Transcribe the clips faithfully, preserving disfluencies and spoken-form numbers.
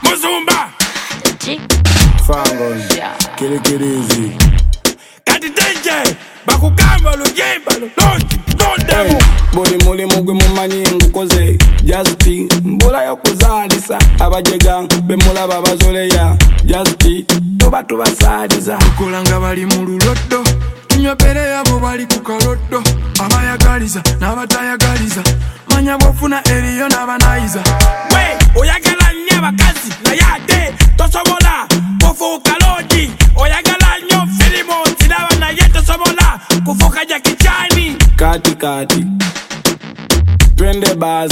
Muzumba Fangos Kirikirizi Kati teje Bakukamba lujimba Lonji Nondemu Boli muli mugwe mumanyi ngukoze Jazti Mbula yokuzalisa Abajega Bemula babazoleya Jazti Toba tubasadisa Kulanga bali mululodo Tunyopere yabo bali kukalodo Abayagaliza Nabatayagaliza Manya bofuna eriyo nabanayiza We Oyagala nye bakazi Na yate Tosobola Kufuka loji Oyagala nyo filimo Tidawa na ye tosobola Kufuka jakichani Kati kati Twende bas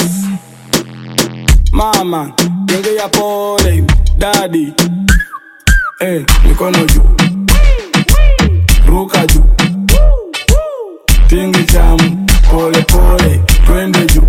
Mama Genge ya pole Daddy Eh Mikono juu Ruka juu Tingi chamu Pole pole Twende juu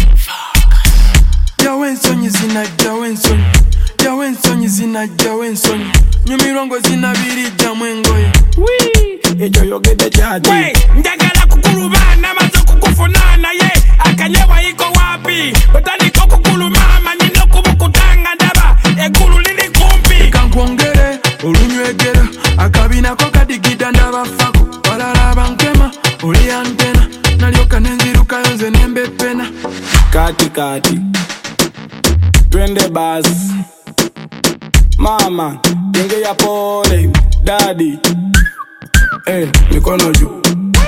Jawensonyi zina jawensonyi Jawensonyi zina jawensonyi Nyumirongo zina birija mwengoye Wee Ejo yogede chati We Njagala kukulubana Mazo kukufunana ye Akanyewa iko wapi Bataniko kukulumama Nino kubukutanga ndaba Egulu lili kumpi Kankwongere Olunywegera Akabina ko kadigida ndabafako Walala bankema Oli antena Nalyoka nenziruka yonze nembe pena Kati kati Twende bas Mama Genge ya pole Daddy Eh Mikono juu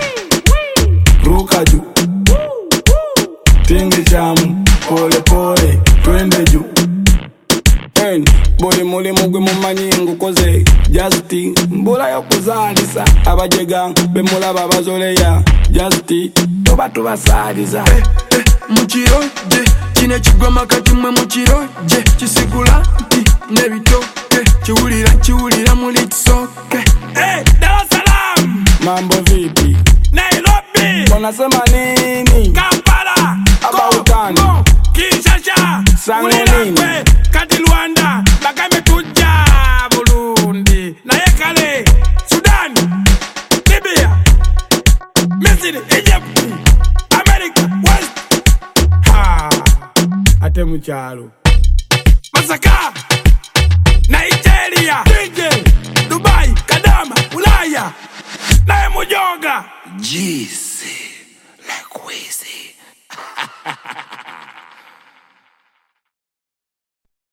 Ruka juu Tingi chamu Pole pole Twende juu En Boli muli mugwe mumanyi ngukoze Jazti Mbula yokuzalisa Abajega Bemula babazoleya Jazti Toba tubasadisa Eh eh Muchiroje Chine chigoma kati mwe muchiroje Chisigula nti nebitoke Chiwulira chiwulira muli tisoke Eh Dar es Salaam Mambo vipi Nairobi Unasema nini Kampala About time. Kongo Kinshasa Sango Ulilakwe nini? Kati Luanda Bakame tuja Burundi Nayekale Sudan Libya Misiri Egypt America West Ha Ate mchalo Masaka Nigeria D J Dubai Kadama Ulaya Nae Mujonga Jeezy Like Weezy